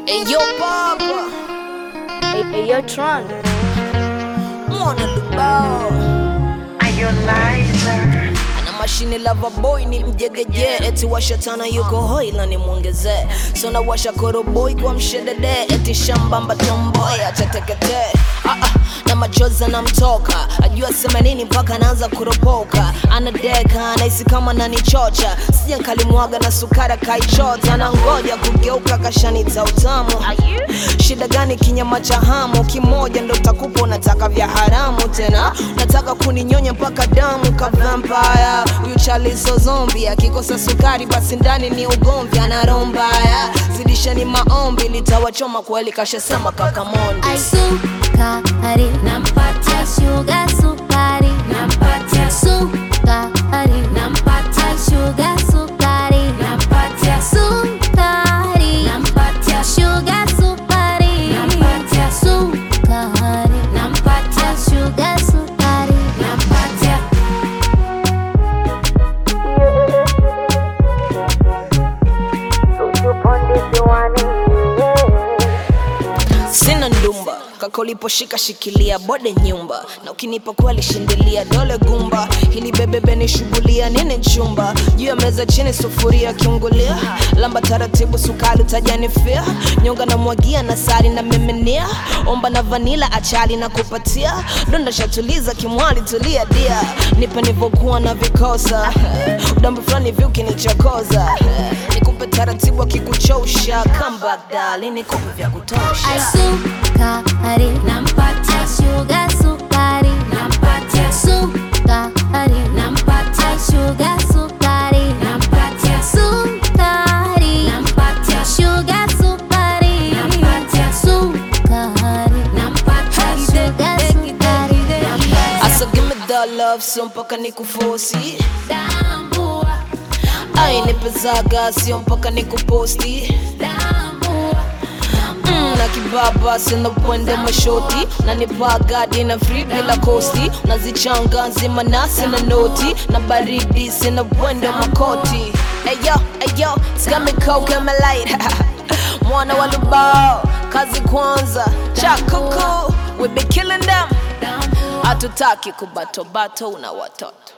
Hey yo Papa, Hey yo Tron, mwana lubao ana mashine lava boy ni mjegeje. Eti washatana yuko hoi la ni muongeze. Sona washa koro boy kwa mshedede. Eti shambamba tomboy atatekete. Na machoza na mtoka, ajua sema nini mpaka naanza kuropoka. Anadeka, anaisi kama nanichocha. Sija nkalimwaga na sukara kaichota. Na ngoja kugeuka kashanita utamu. Shida gani kinyama cha hamu? Kimoja ndo takupo unataka vya haramu. Tena nataka kuninyonya mpaka damu ka vampire. Huyu chali so zombie, akikosa sukari basi ndani ni ugomvi. Ana roho mbaya, zidisha ni maombi. Litawachoma kweli kashasema kaka Mondi. Sukari nampatia sugar sukari nampatia sukari nampatia sugar sukari nampatia sukari nampatia sugar sukari nampatia sukari nampatia sugar sukari nampatia Sina ndumba, kaka uliposhika shikilia bode nyumba. Na ukinipa kweli shindilia dole gumba. Hili bebebe ni shugulia nini chumba. Juu ya meza chini sufuria kiungulia. Lamba taratibu sukari utajanifia. Nyonga na mwagia na sari na mimenia. Omba na vanila achali na kupatia. Donda shatuliza kimwali tulia dia. Nipe nivokuwa na vikosa. Udambu fulani vyuki ni chokoza. Nikupe taratibu akikuchosha. Come back darling nikupe vya kutosha. Sukari nampatia sugar sukari nampatia sukari nampatia sugar sukari nampatia sukari nampatia sugar sukari nampatia sukari nampatia sugar sukari. Asa give me that love sio mpaka nikufosi. Ai nipezaga sio mpaka nikuposti. Na kibaba sina pwende mashoti. Na nipagadi na free bila kosti. Nazichanga nzima nasi na noti. Na baridi sina pwende makoti. Ayo, it's got me coke and my light. Mwana wa lubao, kazi kwanza. Cha kuku, we be killing them. Hatutaki kubato bato na watoto.